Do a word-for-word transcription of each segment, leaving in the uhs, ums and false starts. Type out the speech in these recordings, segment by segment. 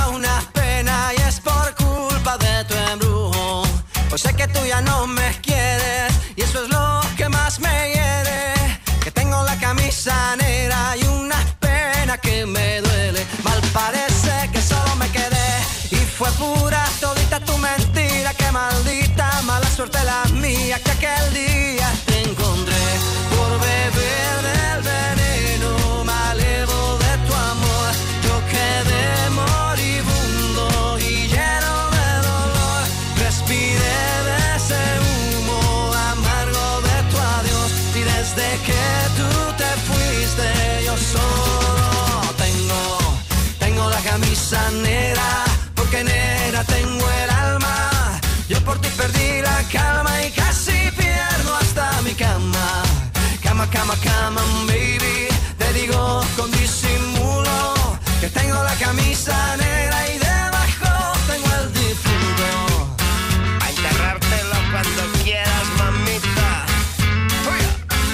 da una pena y es por culpa de tu embrujo. Pues sé que tú ya no me quieres y eso es lo que más me hiere. Que tengo la camisa negra y una pena que me duele. Mal parece que solo me quedé y fue pura todita tu mentira. Que maldita mala suerte la mía que aquel día te encontré por beber del veneno malevo de tu amor. Yo quedé moribundo y lleno de dolor. Respiré de ese humo amargo de tu adiós y desde que tú te fuiste yo solo tengo, tengo la camisa negra porque negra tengo el alma. Yo por ti perdí la calma y casi pierdo hasta mi cama. Cama, cama, cama, baby. Te digo con disimulo que tengo la camisa negra y debajo tengo el difunto. A enterrártelo cuando quieras, mamita. ¡Uy!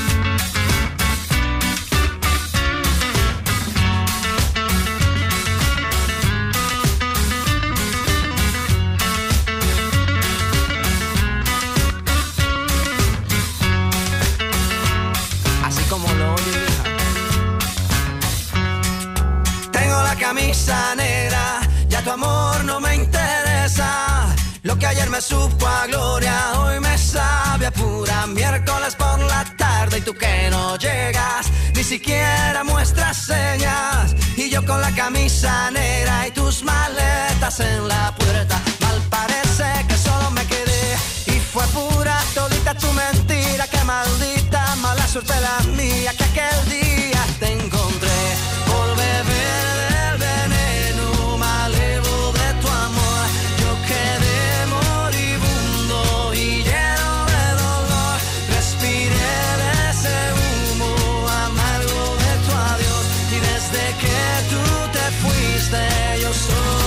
Camisa negra, ya tu amor no me interesa. Lo que ayer me supo a gloria, hoy me sabe a pura miércoles por la tarde. Y tú que no llegas, ni siquiera muestras señas. Y yo con la camisa negra y tus maletas en la puerta. Mal parece que solo me quedé y fue pura todita tu mentira. Que maldita mala suerte la mía que aquel día te encontré por beber del veneno malevo de tu amor. Yo quedé moribundo y lleno de dolor. Respiré de ese humo amargo de tu adiós y desde que tú te fuiste yo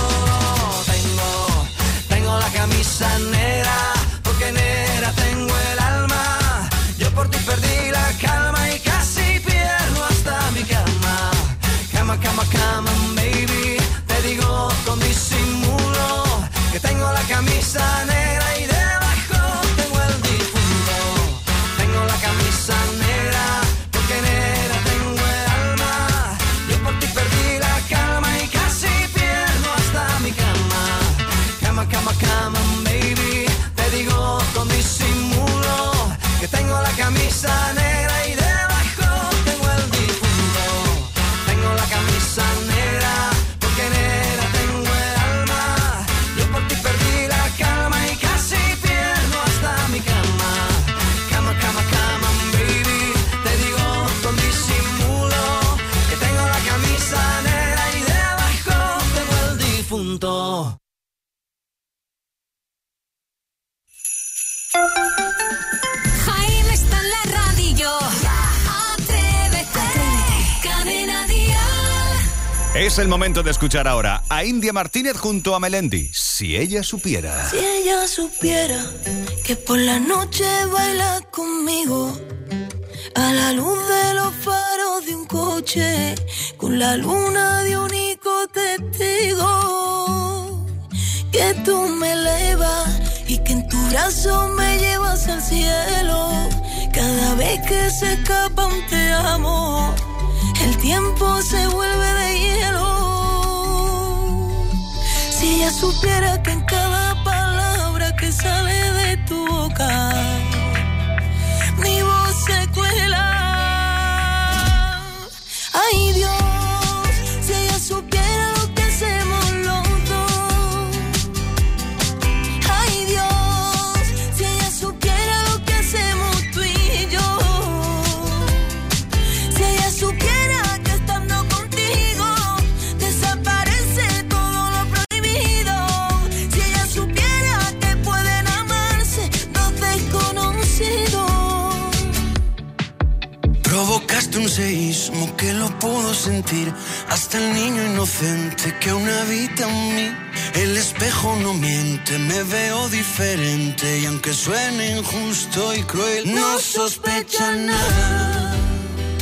solo tengo, tengo la camisa negra porque negra tengo el alma. Yo por ti perdí la calma y casi pierdo hasta mi cama. Cama, cama, cama, baby. Te digo con disimulo que tengo la camisa negra y debajo tengo el difunto. Tengo la camisa negra porque negra tengo el alma. Yo por ti perdí la calma y casi pierdo hasta mi cama. Cama, cama, cama, baby. Te digo con disimulo que tengo la camisa negra y debajo tengo el difunto. Tengo la camisa negra porque negra tengo el alma. Yo por ti perdí la calma y casi pierdo hasta mi cama. Cama, cama, cama, baby. Te digo con disimulo que tengo la camisa negra y debajo tengo el difunto. Jaime está en la radio. Atrévete. Cadena Dial. Es el momento de escuchar ahora a India Martínez junto a Melendi. Si ella supiera. Si ella supiera que por la noche baila conmigo a la luz de los faros de un coche, con la luna de único testigo, que tú me elevas y que en tu brazo me llevas al cielo. Cada vez que se escapa un te amo, el tiempo se vuelve de hielo. Si ella supiera que en cada palabra que sale de tu boca, mi voz se cuela. Ay Dios, si ella supiera lo que hacemos los dos. Ay Dios, si ella supiera lo que hacemos tú y yo. Si ella supiera que estando contigo desaparece todo lo prohibido. Si ella supiera que pueden amarse dos desconocidos. Provocaste un seísmo que lo puedo sentir, hasta el niño inocente que aún habita en mí. El espejo no miente, me veo diferente y aunque suene injusto y cruel, no sospecha nada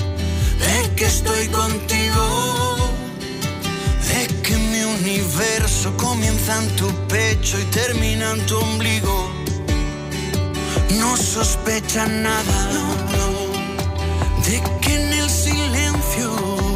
de que estoy contigo, de que mi universo beso comienza en tu pecho y termina en tu ombligo. No sospechan nada, no, no, de que en el silencio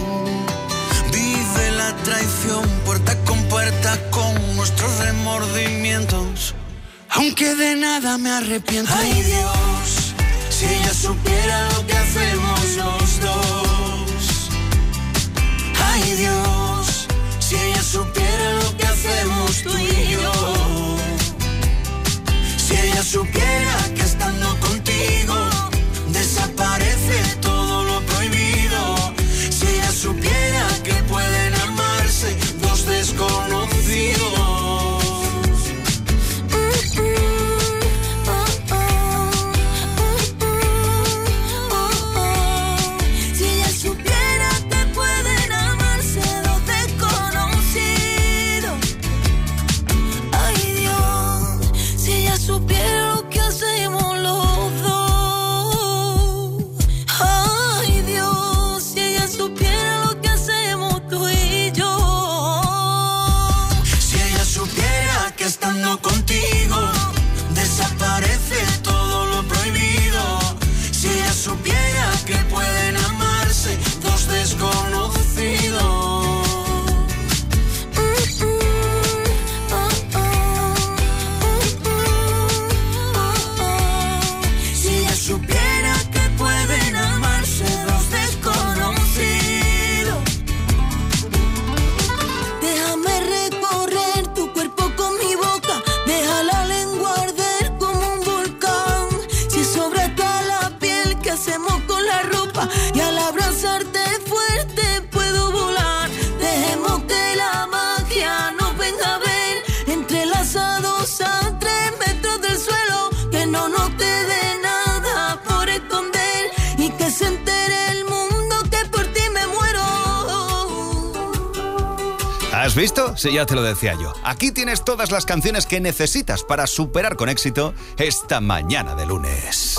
vive la traición, puerta con puerta con nuestros remordimientos. Aunque de nada me arrepiento. Ay Dios, si ella supiera lo que hacemos los dos. Ay Dios, si ella supiera lo que hacemos tú y yo. Si ella supiera que estando contigo desaparece todo lo prohibido. Si ella supiera que pueden amarse dos desconocidos. Contigo desaparece todo lo prohibido. Si ella supiera que pueden amarse dos desconocidos. Si ella supiera que pueden amarse dos desconocidos. Déjame recorrer tu cuerpo con mi boca. Deja la lengua arder como un volcán. Si sobra toda la piel, ¿qué hacemos con la ropa? Y al abrazarte fuerte puedo volar. Dejemos que la magia nos venga a ver, entrelazados a tres metros del suelo. Que no nos quede nada por esconder y que se entere el mundo que por ti me muero. ¿Has visto? Sí, ya te lo decía yo. Aquí tienes todas las canciones que necesitas para superar con éxito esta mañana de lunes.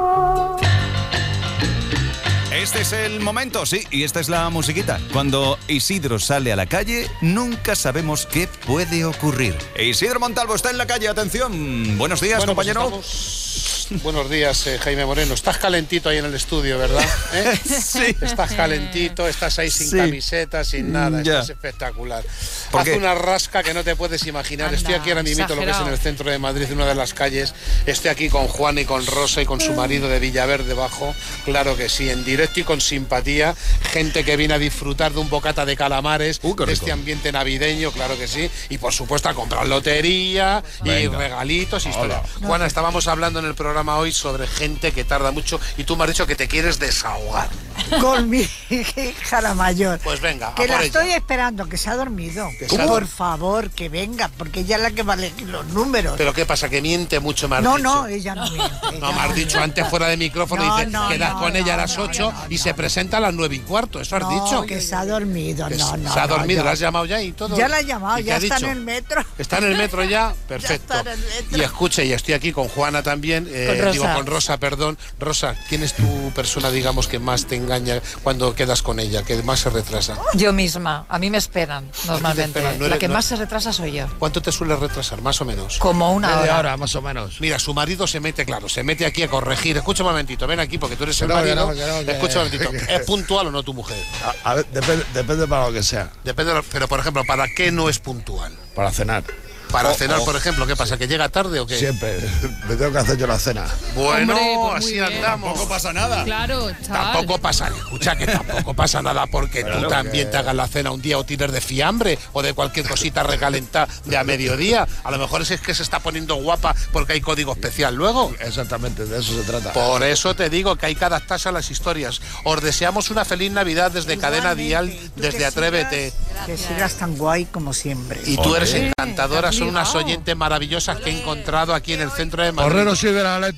Este es el momento, sí, y esta es la musiquita. Cuando Isidro sale a la calle, nunca sabemos qué puede ocurrir. Isidro Montalvo está en la calle, atención. Buenos días, bueno, compañero. Pues estamos... Buenos días, eh, Jaime Moreno. Estás calentito ahí en el estudio, ¿verdad? ¿Eh? Sí. Estás calentito, estás ahí sin Sí. camiseta, sin nada. Ya. Estás espectacular. ¿Por Hace qué? una rasca que no te puedes imaginar. Anda, Estoy aquí ahora mismo, lo que es en el centro de Madrid, en una de las calles. Estoy aquí con Juan y con Rosa y con su marido de Villaverde Bajo. Claro que sí, en directo y con simpatía. Gente que viene a disfrutar de un bocata de calamares, Uh, qué de rico. este ambiente navideño, claro que sí. Y por supuesto a comprar lotería y Venga. regalitos y historia. Hola. Juana, estábamos hablando en el programa hoy sobre gente que tarda mucho y tú me has dicho que te quieres desahogar. Con mi hija la mayor. Pues venga, Que a por la ella. estoy esperando, que se ha dormido. Que se ha Por dormido. favor, que venga, porque ella es la que va a elegir los números. Pero ¿qué pasa? Que miente mucho, me has No, dicho. no, ella no miente. ella No, me has dicho antes fuera de micrófono, No, dice, no, quedas no, con ella a no, las no, ocho no, y no, se no. presenta a las nueve y cuarto. Eso has No, dicho. que se ha dormido. Que No, se- no, se ha no, dormido, yo- ¿la has llamado ya y todo? Ya la he llamado, ¿Y qué ya ha está dicho? en el metro. ¿Está en el metro ya? Perfecto. está en el metro. Y escuche, y estoy aquí con Juana también, eh, Con Rosa. digo con Rosa, perdón. Rosa, ¿quién es tu persona, digamos, que más te engaña cuando quedas con ella, que más se retrasa? Yo misma, a mí me esperan normalmente. esperan, no La eres- que no- más se retrasa soy yo. ¿Cuánto te suele retrasar, más o menos? Como una hora. más o menos. Mira, su marido se mete, claro, se mete aquí a corregir. Escucha un momentito, ven aquí porque tú eres el Que no, que marido. no, que no, que- Escucha un momentito, ¿es puntual o no tu mujer? A, a ver, depende, depende para lo que sea. Depende, de lo- pero por ejemplo, ¿para qué no es puntual? Para cenar. Para Oh, cenar, oh. por ejemplo, ¿qué pasa? ¿Que llega tarde o qué? Siempre. Me tengo que hacer yo la cena. Bueno, Hombre, pues muy así bien. andamos. Tampoco pasa nada. Claro, chaval. Tampoco pasa, escucha que tampoco pasa nada porque tú Claro, también que- te hagas la cena un día o tires de fiambre o de cualquier cosita recalentada de a mediodía. A lo mejor es que se está poniendo guapa porque hay código especial luego. Exactamente, de eso se trata. Por eso te digo que hay que adaptarse a las historias. Os deseamos una feliz Navidad desde Cadena Dial, Igualmente, tú desde que Atrévete. sigas- Que sigas tan guay como siempre. Y tú eres Hombre, encantadora, te has son unas ligado. oyentes maravillosas que he encontrado aquí en el centro de Madrid. Porrero sigue la Atleti.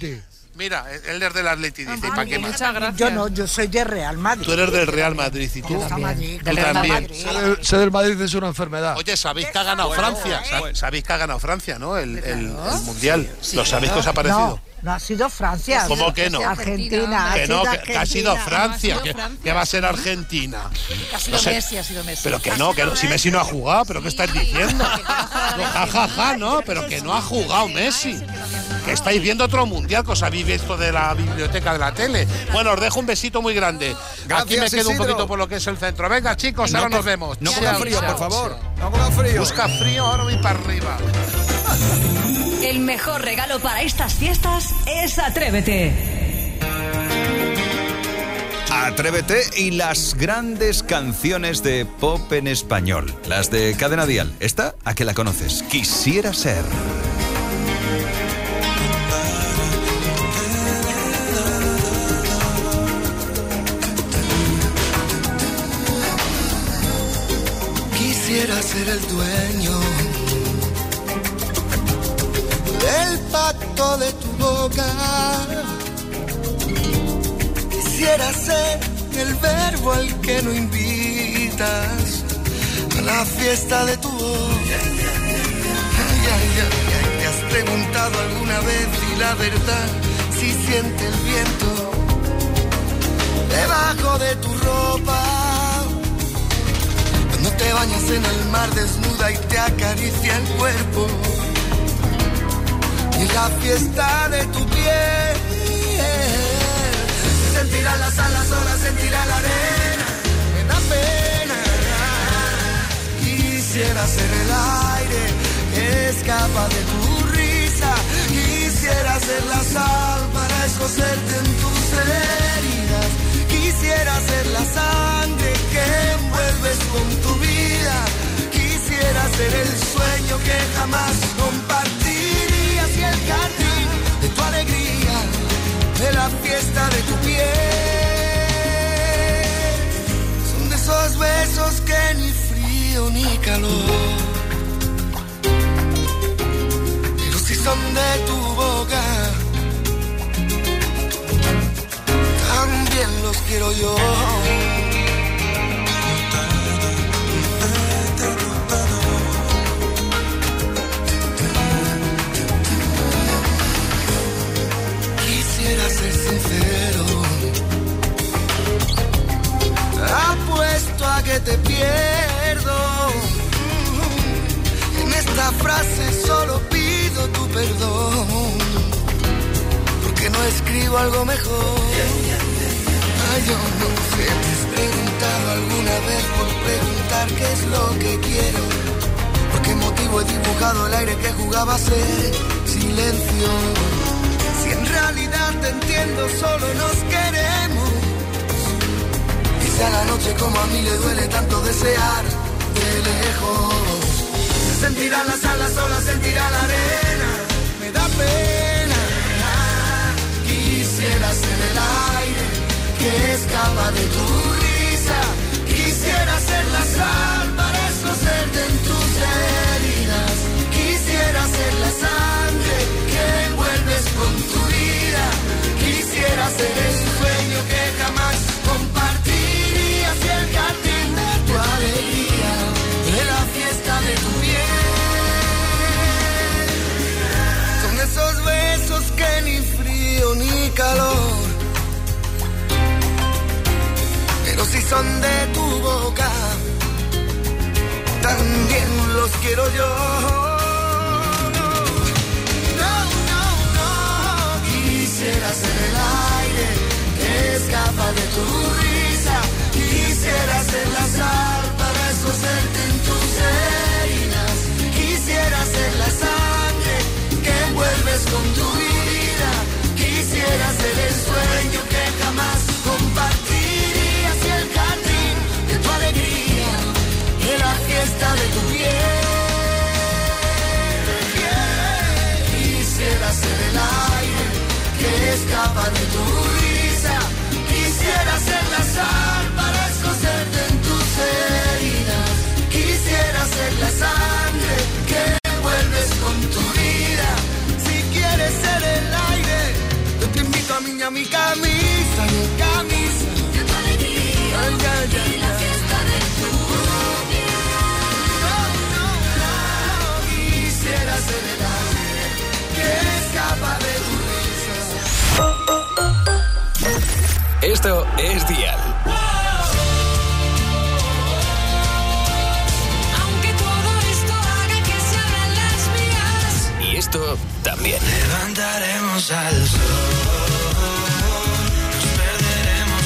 Mira, él es del Atleti, dice, ¿y para qué más? Muchas gracias. Yo no, yo soy de Real Madrid. Tú eres del Real Madrid y tú, Madrid, tú del Real también. Madrid. Ser del, ser del Madrid es una enfermedad. Oye, sabéis que ha ganado Francia, Sa- sabéis que ha ganado Francia, ¿no? El, el- el Mundial. ¿Lo sabéis que os ha parecido? No, no ha sido Francia. ¿Cómo que no? Argentina. Que no, que, que ha sido Argentina. Francia, No, ha sido que, Francia. que va a ser Argentina. Ha sido No sé. Messi, ha sido Messi. Pero que no, que no, si Messi no ha jugado, ¿pero qué estáis diciendo? No, ja, ja, ja, no, pero que no ha jugado Messi. Que estáis viendo otro mundial, que os habéis visto de la biblioteca de la tele. Bueno, os dejo un besito muy grande. Gracias, Aquí me quedo un Isidro. poquito por lo que es el centro. Venga, chicos, ahora No nos co- vemos. No Chao, ponga frío, chao, por favor. chao. No ponga frío. Busca frío, ahora voy para arriba. El mejor regalo para estas fiestas es Atrévete. Atrévete y las grandes canciones de pop en español. Las de Cadena Dial. Esta, ¿a qué la conoces? Quisiera ser. Quisiera ser el dueño del pacto de tu boca. Quisiera ser el verbo al que no invitas a la fiesta de tu voz. Ay, ay, ay, ay, ¿te has preguntado alguna vez si la verdad si siente el viento debajo de tu ropa? No te bañas en el mar desnuda y te acaricia el cuerpo. Y la fiesta de tu piel. Sentirá las alas, sola sentirá la arena. Me da pena. Quisiera ser el aire que escapa de tu risa. Quisiera ser la sal para escocerte en tus heridas. Quisiera ser la sangre que envuelves con tu vida. Quisiera ser el sueño que jamás compartirías y el jardín de tu alegría, de la fiesta de tu piel. Son de esos besos que ni frío ni calor, pero si son de tu boca, también los quiero yo. Quisiera ser sincero, apuesto a que te pierdo. En esta frase solo pido tu perdón, porque no escribo algo mejor. Ay, yo no sé, te has preguntado alguna vez por preguntar qué es lo que quiero. Por qué motivo he dibujado el aire que jugaba a ser silencio. Si en realidad te entiendo, solo nos queremos. Quizá la noche como a mí le duele tanto desear de lejos. Se sentirán las alas, sola sentirá la arena. Me da pena. Quisiera ser el aire que escapa de tu risa. Quisiera ser la sal para escocerte en tus heridas. Quisiera ser la sangre que envuelves con tu vida. Quisiera ser el sueño que jamás compartirías y el jardín de tu alegría, de la fiesta de tu piel. Son esos besos que ni frío ni calor, pero si son de tu boca, también los quiero yo. No, no, no. Quisiera ser el aire que escapa de tu risa. Quisiera ser la sal para escocerte en tus heridas. Quisiera ser la sangre que envuelves con tu vida. Quisiera ser el sueño que jamás compartirías y el jardín de tu alegría, de la fiesta de tu piel. Quisiera ser el aire que escapa de tu risa. Quisiera ser la sal para escocerte en tus heridas. Quisiera ser la sangre que envuelves con tu vida. Si quieres ser el aire, yo te Esto es Dial. Aunque todo esto haga que se abran las vías. Y esto también. Levantaremos al sol. Nos perderemos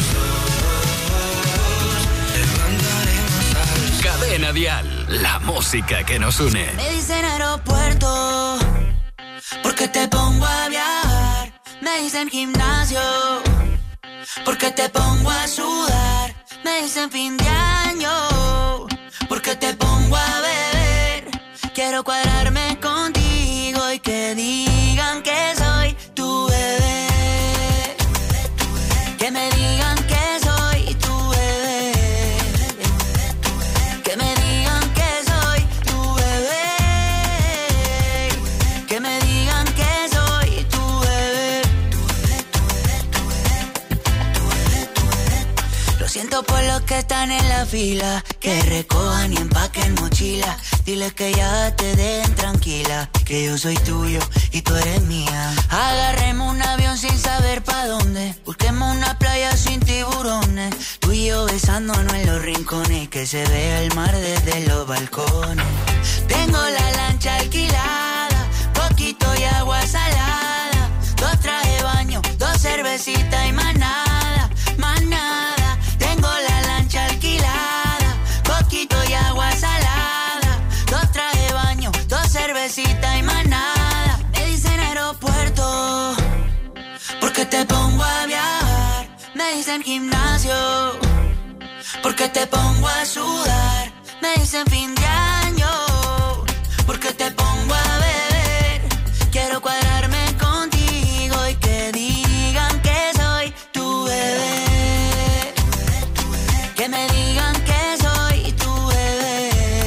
los dos. Levantaremos al sol. Cadena Dial. La música que nos une. Me dicen aeropuerto, porque te pongo a viajar. Me dicen gimnasio, porque te pongo a sudar. Me dicen fin de año, porque te pongo a beber. Quiero cuadrarme contigo y que digan que soy tu bebé. Que me digan que soy tu bebé. Que me digan que soy tu bebé. Que me digan que soy tu bebé. Lo siento por los que están en la fila, que recojan y empaquen mochila. Diles que ya te den tranquila, que yo soy tuyo y tú eres mía. Agarremos un avión sin saber pa' dónde, busquemos una playa sin tiburones. Tú y yo besándonos en los rincones, que se vea el mar desde los balcones. Tengo la lancha alquilada, poquito y agua salada. Dos traje de baño, dos cervecitas y más nada, más nada. Tengo la lancha alquilada, poquito y agua salada. Dos traje de baño, dos cervecitas y más nada. Me dicen aeropuerto, porque te pongo a viajar. Me dicen gimnasio, porque te pongo a sudar. Me dicen fin de año, porque te pongo a beber. Quiero cuadrarme contigo y que digan que soy tu bebé. Que me digan que soy tu bebé.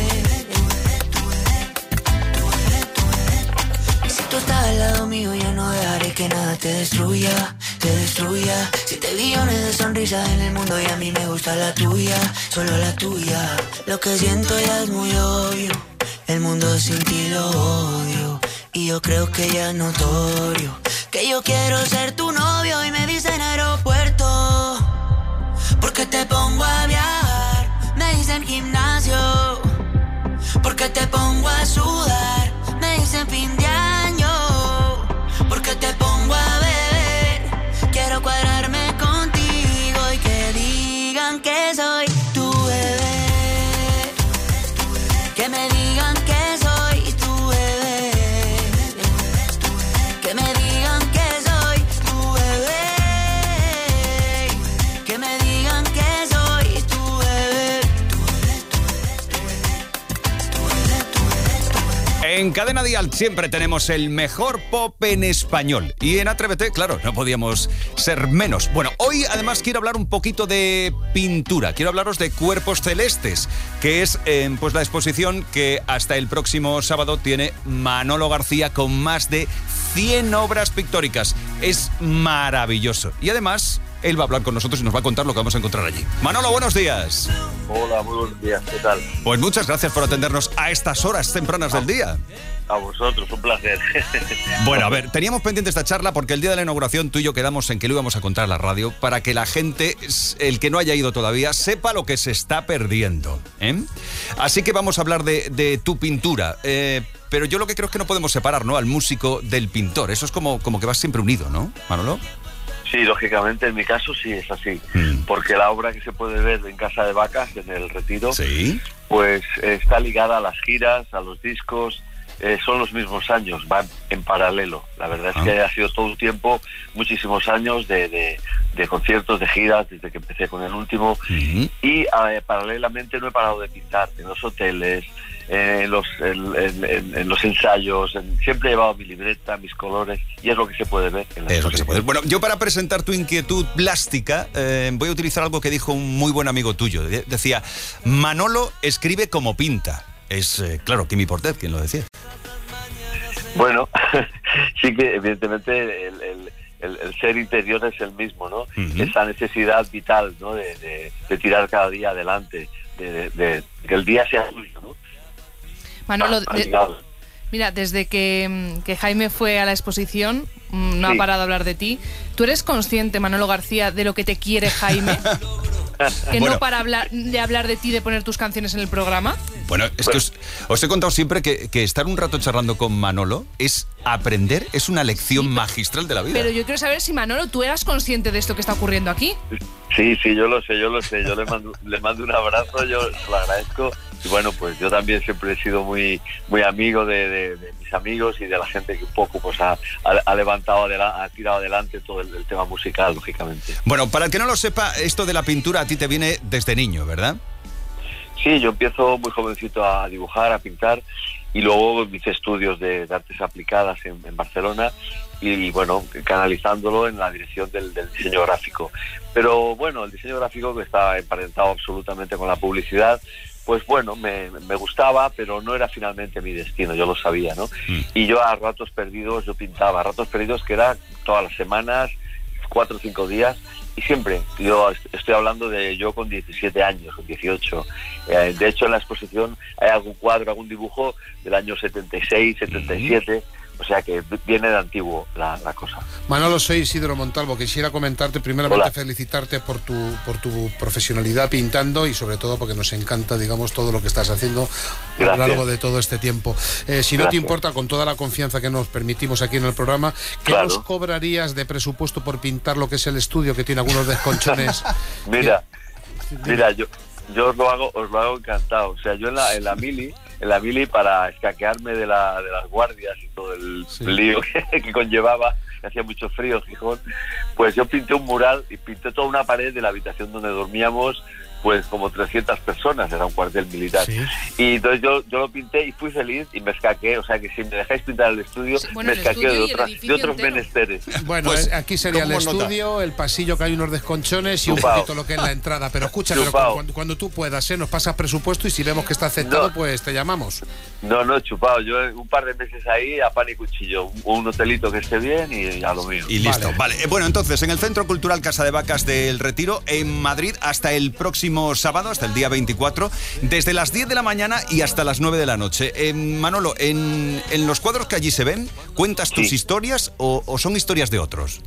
Y si tú estás al lado mío, ya no dejaré que nada te destruya, te destruya. Siete billones de sonrisas en el mundo y a mí me gusta la tuya, solo la tuya. Lo que siento ya es muy obvio, el mundo sin ti lo odio. Y yo creo que ya es notorio que yo quiero ser tu novio. Y me dicen aeropuerto, porque te pongo a viajar. Me dicen gimnasio, porque te pongo a sudar. Me dicen fin de año, porque te pongo a beber. Quiero cuadrarme contigo y que digan que soy tu bebé. Que me digan que soy tu bebé. Que me digan que soy tu bebé. Que me digan que soy tu bebé. En Cadena Dial siempre tenemos el mejor pop en español. Y en Atrévete, claro, no podíamos ser menos. Bueno, hoy además quiero hablar un poquito de pintura. Quiero hablaros de Cuerpos Celestes, que es eh, pues la exposición que hasta el próximo sábado tiene Manolo García con más de cien obras pictóricas. Es maravilloso. Y además, él va a hablar con nosotros y nos va a contar lo que vamos a encontrar allí. Manolo, buenos días. Hola, muy buenos días, ¿qué tal? Pues muchas gracias por atendernos a estas horas tempranas del día. A vosotros, un placer. Bueno, a ver, teníamos pendiente esta charla porque el día de la inauguración tú y yo quedamos en que lo íbamos a contar a la radio para que la gente, el que no haya ido todavía, sepa lo que se está perdiendo, ¿eh? Así que vamos a hablar de, de tu pintura, eh, pero yo lo que creo es que no podemos separar, ¿no?, al músico del pintor. Eso es como, como que va siempre unido, ¿no, Manolo? Sí, lógicamente, en mi caso sí es así, mm. porque la obra que se puede ver en Casa de Vacas, en el Retiro, ¿sí?, pues está ligada a las giras, a los discos. Eh, son los mismos años, van en paralelo. La verdad es que ha sido todo un tiempo, muchísimos años de, de, de conciertos, de giras, desde que empecé con el último. Uh-huh. Y eh, paralelamente no he parado de pintar en los hoteles, eh, en, los, en, en, en los ensayos. En, siempre he llevado mi libreta, mis colores, y es lo que se puede ver. En la es lo que se puede ver. Bueno, yo para presentar tu inquietud plástica eh, voy a utilizar algo que dijo un muy buen amigo tuyo. De- decía, Manolo escribe como pinta. Es, eh, claro, Kimi Portet quien lo decía. Bueno, sí que evidentemente el, el, el, el ser interior es el mismo, ¿no? Uh-huh. Esa necesidad vital, ¿no?, de, de, de tirar cada día adelante, de, de, de que el día sea suyo, ¿no? Manolo, de, Mira, desde que, que Jaime fue a la exposición, no Sí. ha parado de hablar de ti. ¿Tú eres consciente, Manolo García, de lo que te quiere Jaime? Que Bueno. no para hablar, de hablar de ti, de poner tus canciones en el programa. Bueno, es que os, os he contado siempre que, que estar un rato charlando con Manolo es aprender, es una lección magistral de la vida. Pero yo quiero saber si, Manolo, tú eras consciente de esto que está ocurriendo aquí. Sí, sí, yo lo sé, yo lo sé. Yo le mando, le mando un abrazo, yo se lo agradezco. Y bueno, pues yo también siempre he sido muy muy amigo de, de, de mis amigos y de la gente que un poco pues ha, ha, ha levantado, adela- ha tirado adelante todo el, el tema musical, lógicamente. Bueno, para el que no lo sepa, esto de la pintura a ti te viene desde niño, ¿verdad? Sí, yo empiezo muy jovencito a dibujar, a pintar, y luego hice estudios de, de artes aplicadas en, en Barcelona y, bueno, canalizándolo en la dirección del, del diseño gráfico. Pero bueno, el diseño gráfico, que está emparentado absolutamente con la publicidad, pues bueno, me, me gustaba, pero no era finalmente mi destino, yo lo sabía, ¿no? Mm. Y yo a ratos perdidos, yo pintaba, a ratos perdidos que era todas las semanas, cuatro o cinco días, y siempre, yo estoy hablando de yo con diecisiete años, con dieciocho. Eh, de hecho, en la exposición hay algún cuadro, algún dibujo del año setenta y seis, setenta y siete, o sea que viene de antiguo la, la cosa. Manolo, soy Isidro Montalvo. Quisiera comentarte, primeramente Hola. felicitarte por tu por tu profesionalidad pintando y sobre todo porque nos encanta, digamos, todo lo que estás haciendo a lo Gracias. largo de todo este tiempo. Eh, si no Gracias. te importa, con toda la confianza que nos permitimos aquí en el programa, ¿qué Claro. nos cobrarías de presupuesto por pintar lo que es el estudio, que tiene algunos desconchones? Mira, mira, yo yo os lo hago, os lo hago encantado. O sea, yo en la en la mili, en la mili para escaquearme de la de las guardias y todo el Sí. lío que, que conllevaba, que hacía mucho frío, Gijón, pues yo pinté un mural y pinté toda una pared de la habitación donde dormíamos, pues como trescientas personas, era un cuartel militar. Sí. Y entonces yo, yo lo pinté y fui feliz y me escaqué, o sea que si me dejáis pintar el estudio, Sí, bueno, me el escaqué estudio de, y el otras, de edificio otros entero. menesteres. Bueno, Pues, eh, aquí sería el ¿cómo nota? estudio, el pasillo, que hay unos desconchones y un Chupao. poquito lo que es la entrada. Pero escucha, pero Chupao. cuando, cuando tú puedas, ¿eh? Nos pasas presupuesto y si vemos que está aceptado, No. pues te llamamos. No, no, chupado. Yo un par de meses ahí a pan y cuchillo. Un, un hotelito que esté bien y a lo mío. Y listo, vale. vale. Eh, Bueno, entonces, en el Centro Cultural Casa de Vacas del Retiro, en Madrid, hasta el próximo sábado, hasta el día veinticuatro, desde las diez de la mañana y hasta las nueve de la noche. Eh, Manolo, en, en los cuadros que allí se ven, ¿cuentas tus Sí. historias o, o son historias de otros?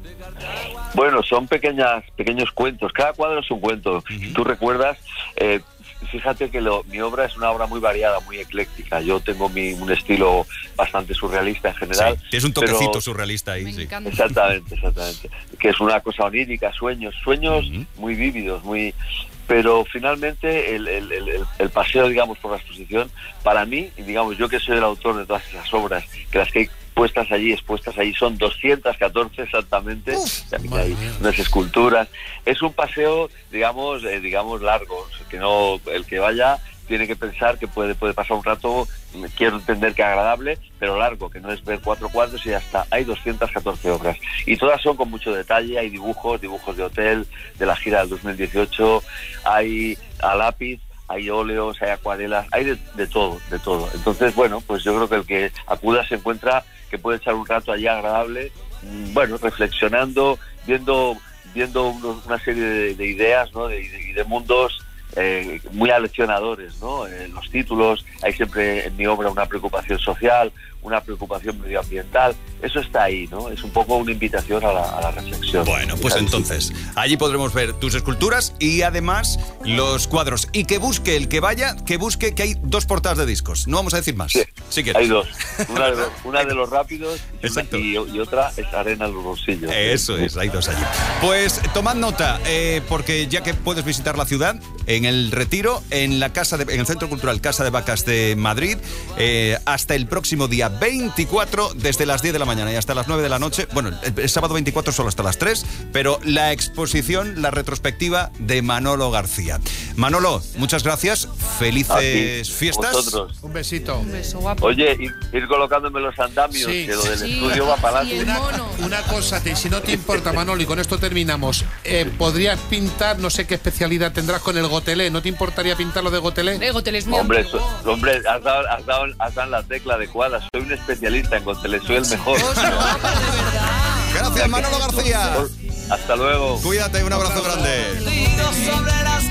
Bueno, son pequeñas, pequeños cuentos. Cada cuadro es un cuento. Si tú recuerdas, eh, fíjate que lo, mi obra es una obra muy variada, muy ecléctica. Yo tengo mi, un estilo bastante surrealista en general. Sí, tienes un toquecito pero- surrealista ahí, Me sí. encanta. Exactamente, exactamente. Que es una cosa onírica, sueños, sueños Ujú. muy vívidos, muy... Pero finalmente el, el, el, el paseo, digamos, por la exposición, para mí, y digamos, yo que soy el autor de todas esas obras, que las que hay puestas allí, expuestas allí, son doscientas catorce exactamente, también hay unas esculturas. Es un paseo, digamos, eh, digamos largo, que no, el que vaya tiene que pensar que puede, puede pasar un rato, quiero entender que agradable, pero largo, que no es ver cuatro cuadros y ya está. Hay doscientas catorce obras y todas son con mucho detalle. Hay dibujos, dibujos de hotel, de la gira del dos mil dieciocho, hay a lápiz, hay óleos, hay acuarelas, hay de, de todo, de todo. Entonces, bueno, pues yo creo que el que acuda se encuentra que puede echar un rato allí agradable, mm, bueno, reflexionando, viendo viendo unos- una serie de, de ideas, ¿no? de, de, de mundos eh, muy aleccionadores, ¿no? En los títulos hay siempre en mi obra una preocupación social, una preocupación medioambiental. Eso está ahí, ¿no? Es un poco una invitación a la, a la reflexión. Bueno, pues Quizás. entonces, allí podremos ver tus esculturas y además los cuadros. Y que busque, el que vaya, que busque que hay dos portadas de discos. No vamos a decir más. Sí, si quieres. hay dos. Una de los, una de los rápidos y, Exacto. y, y otra es arena en los bolsillos. Eso es, hay dos allí. Pues tomad nota, eh, porque ya que puedes visitar la ciudad, en el Retiro, en la casa de, en el Centro Cultural Casa de Vacas de Madrid, eh, hasta el próximo día veinticuatro, desde las diez de la mañana y hasta las nueve de la noche. Bueno, el, el sábado veinticuatro solo hasta las tres, pero la exposición, la retrospectiva de Manolo García. Manolo, muchas gracias, felices A ti, fiestas. vosotros. Un besito. Un beso, guapo. Oye, ir, ir colocándome los andamios, Sí. que lo del Sí. estudio va para Y el adelante. mono. Una cosa, te- si no te importa, Manolo, y con esto terminamos, eh, podrías pintar, no sé qué especialidad tendrás con el gotelé. ¿No te importaría pintarlo de gotelé? Eh, Gotel es muy Hombre, antiguo. so- hombre, has dado, has, dado, has dado en la tecla adecuada. Soy un especialista en Gotelé, soy el mejor. Chicos, no, pero de verdad. Gracias, Manolo García. Hasta luego. Cuídate, un abrazo grande. Perdidos sobre las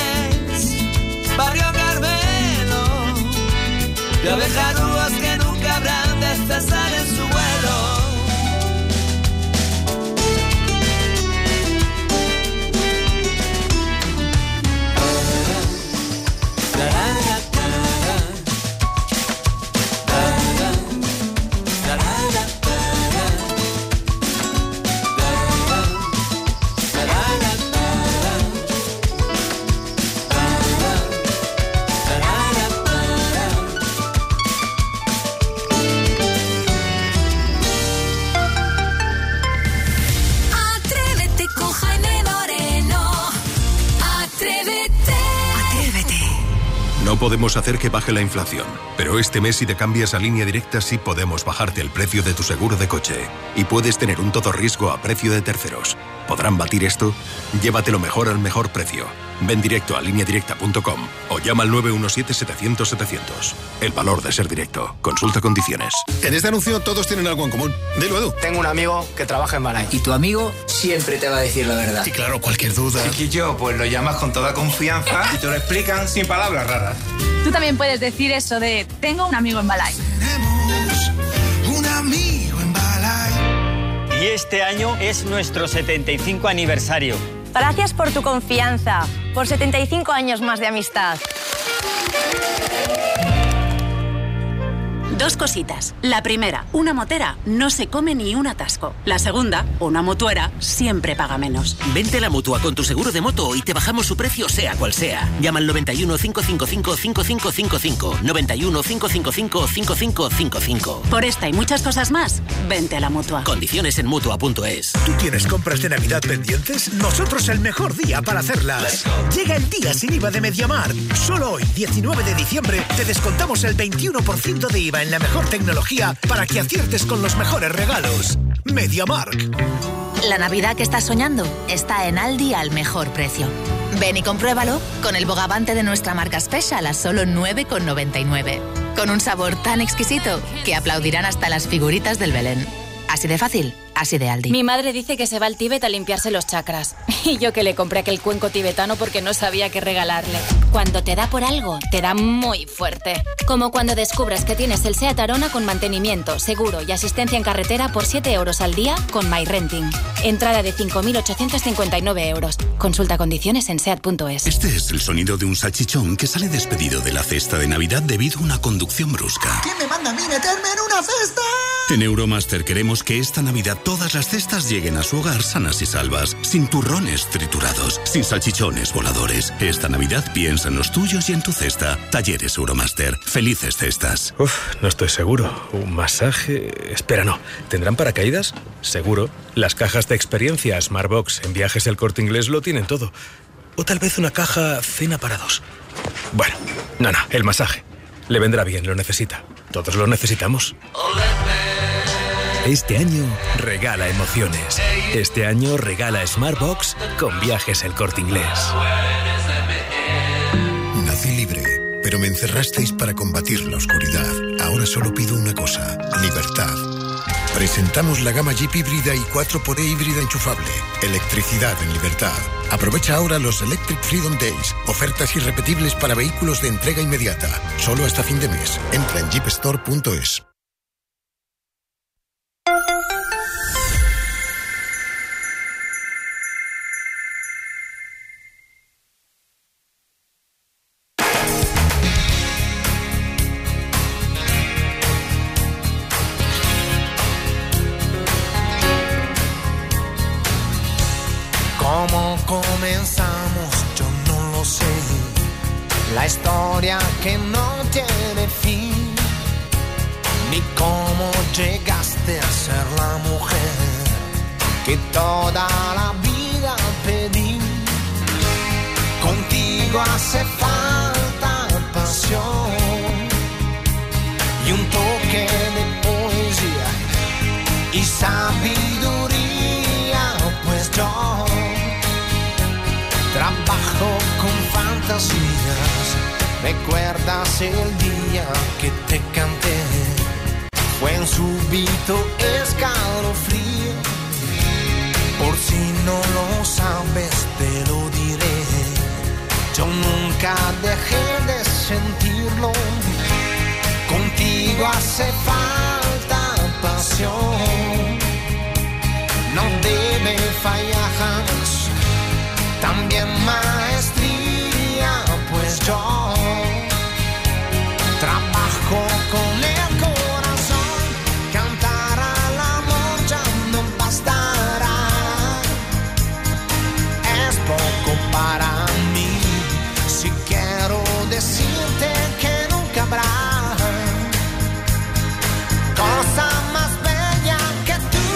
calles, barrio Carmelo, de abejarúas que nunca habrá de cesar en su vuelo. No podemos hacer que baje la inflación, pero este mes si te cambias a Línea Directa sí podemos bajarte el precio de tu seguro de coche. Y puedes tener un todo riesgo a precio de terceros. ¿Podrán batir esto? Llévatelo mejor al mejor precio. Ven directo a línea directa punto com o llama al nueve uno siete, setecientos, setecientos. El valor de ser directo. Consulta condiciones. En este anuncio todos tienen algo en común. Dilo, Edu. Tengo un amigo que trabaja en Balay. Y tu amigo siempre te va a decir la verdad. Sí, claro, cualquier duda. Y yo, pues lo llamas con toda confianza y te lo explican sin palabras raras. Tú también puedes decir eso de tengo un amigo en Balay. Tenemos un amigo en Balay. Y este año es nuestro setenta y cinco aniversario. Gracias por tu confianza, por setenta y cinco años más de amistad. Dos cositas. La primera, una motera no se come ni un atasco. La segunda, una mutuera siempre paga menos. Vente a la Mutua con tu seguro de moto y te bajamos su precio sea cual sea. Llama al noventa y uno, cincuenta y cinco, cincuenta y cinco cincuenta y cinco. noventa y uno, cincuenta y cinco, cincuenta y cinco cincuenta y cinco. Por esta y muchas cosas más, vente a la Mutua. Condiciones en Mutua punto es. ¿Tú tienes compras de Navidad pendientes? Nosotros el mejor día para hacerlas. Llega el día sin I V A de MediaMarkt. Solo hoy, diecinueve de diciembre, te descontamos el veintiuno por ciento de I V A en la mejor tecnología para que aciertes con los mejores regalos. MediaMarkt. La Navidad que estás soñando está en Aldi al mejor precio. Ven y compruébalo con el bogavante de nuestra marca Special a solo nueve con noventa y nueve. Con un sabor tan exquisito que aplaudirán hasta las figuritas del Belén. Así de fácil, así de Aldi. Mi madre dice que se va al Tíbet a limpiarse los chakras. Y yo que le compré aquel cuenco tibetano porque no sabía qué regalarle. Cuando te da por algo, te da muy fuerte. Como cuando descubres que tienes el SEAT Arona con mantenimiento, seguro y asistencia en carretera por siete euros al día con MyRenting. Entrada de cinco mil ochocientos cincuenta y nueve euros. Consulta condiciones en seat punto es. Este es el sonido de un salchichón que sale despedido de la cesta de Navidad debido a una conducción brusca. ¿Quién me manda a mí meterme en una cesta? En Euromaster queremos que esta Navidad todas las cestas lleguen a su hogar sanas y salvas, sin turrones triturados, sin salchichones voladores. Esta Navidad piensa en los tuyos y en tu cesta. Talleres Euromaster. Felices cestas. Uf, no estoy seguro. ¿Un masaje? Espera, no. ¿Tendrán paracaídas? Seguro. Las cajas de experiencia Smartbox en Viajes El Corte Inglés lo tienen todo. O tal vez una caja cena para dos. Bueno, no, no, el masaje. Le vendrá bien, lo necesita. Todos lo necesitamos. Este año regala emociones. Este año regala Smartbox con Viajes El Corte Inglés. Nací libre, pero me encerrasteis para combatir la oscuridad. Ahora solo pido una cosa: libertad. Presentamos la gama Jeep híbrida y cuatro por E híbrida enchufable. Electricidad en libertad. Aprovecha ahora los Electric Freedom Days. Ofertas irrepetibles para vehículos de entrega inmediata. Solo hasta fin de mes. Entra en jeep store punto es. ¿Cómo comenzamos? Yo no lo sé. La historia que no tiene fin. Ni cómo llegaste a ser la mujer que toda la vida pedí. Contigo hace falta pasión y un toque de poesía y sabiduría, pues yo trabajo con fantasías. ¿Recuerdas el día que te canté? Fue un súbito escalofrío. Por si no lo sabes, te lo diré. Yo nunca dejé de sentirlo. Contigo hace falta también maestría, pues yo trabajo con el corazón, cantar al amor ya no bastará, es poco para mí, si quiero decirte que nunca habrá cosa más bella que tú,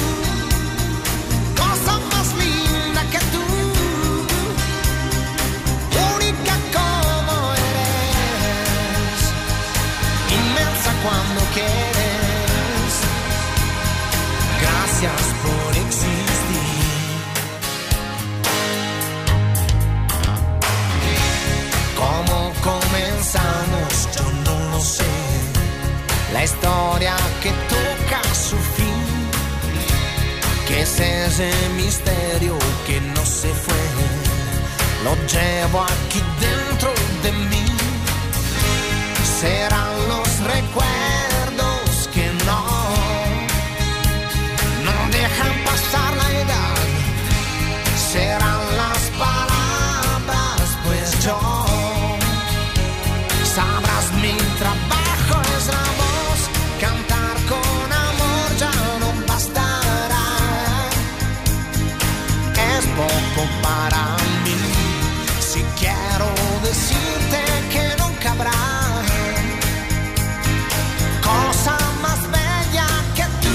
cosa más linda que tú, única como eres, inmensa cuando quieres, gracias por existir. ¿Cómo comenzamos? Yo no lo sé. La historia que toca su fin, que es ese misterio que no se fue, lo llevo aquí dentro de mí. Serán los recuerdos que no, no dejan pasar la edad. Serán las palabras, pues yo, sabrás mi trabajo es la voz, cantar con amor ya no bastará, es poco para mí, si quiero decirte que nunca habrá cosa más bella que tú,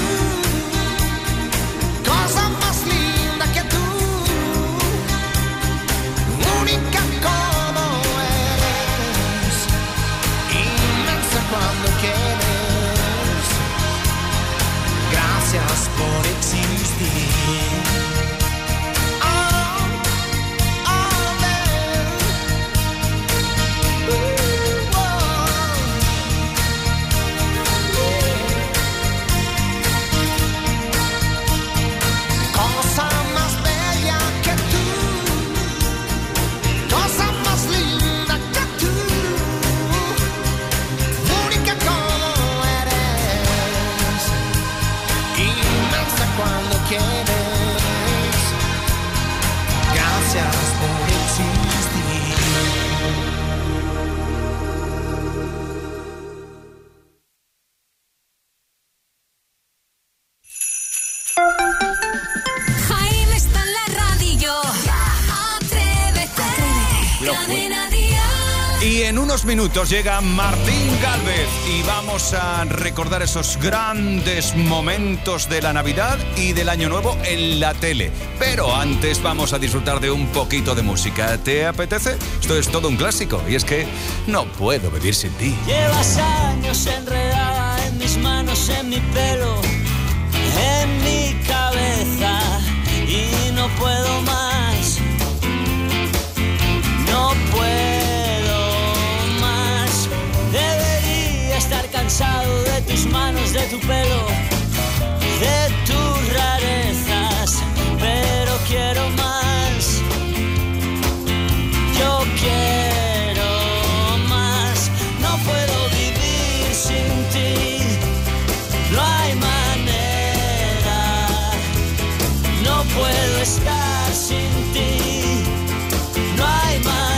cosa más linda que tú, única como eres, inmensa cuando quieres, gracias por existir. Gracias por existir. Jaime está en la radio. Atrévete. Cadena Dial. Y en unos minutos llega Martín Gálvez y vamos a recordar esos grandes momentos de la Navidad y del Año Nuevo en la tele. Pero antes vamos a disfrutar de un poquito de música. ¿Te apetece? Esto es todo un clásico y es que no puedo vivir sin ti. Llevas años enredada en mis manos, en mi pelo, en mi cabeza y no puedo más. No puedo. Debería estar cansado de tus manos, de tu pelo, de tus rarezas, pero quiero más. Yo quiero más. No puedo vivir sin ti. No hay manera. No puedo estar sin ti. No hay manera.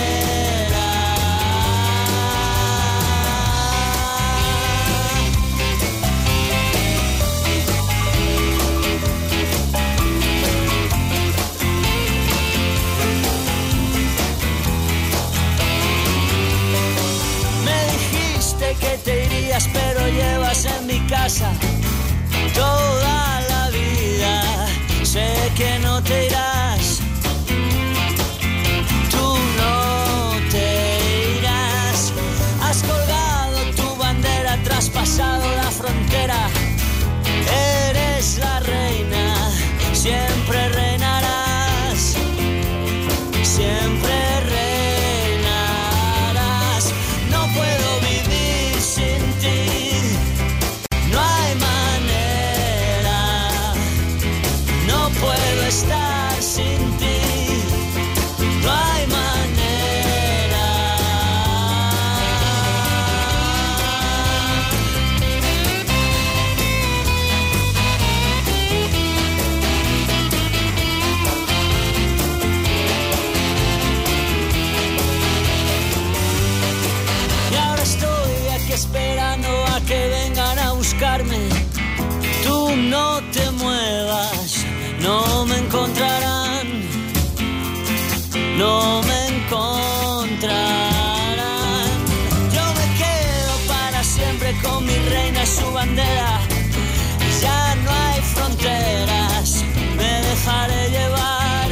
Que te irías, pero llevas en mi casa toda la vida. Sé que no te irás. Tú no te irás. Has colgado tu bandera, traspasado la frontera. Eres la reina, siempre reinarás. Siempre reinarás. No puedo vivir sin ti. No hay más. Tú no te muevas, no me encontrarán, no me encontrarán. Yo me quedo para siempre con mi reina y su bandera. Ya no hay fronteras, me dejaré llevar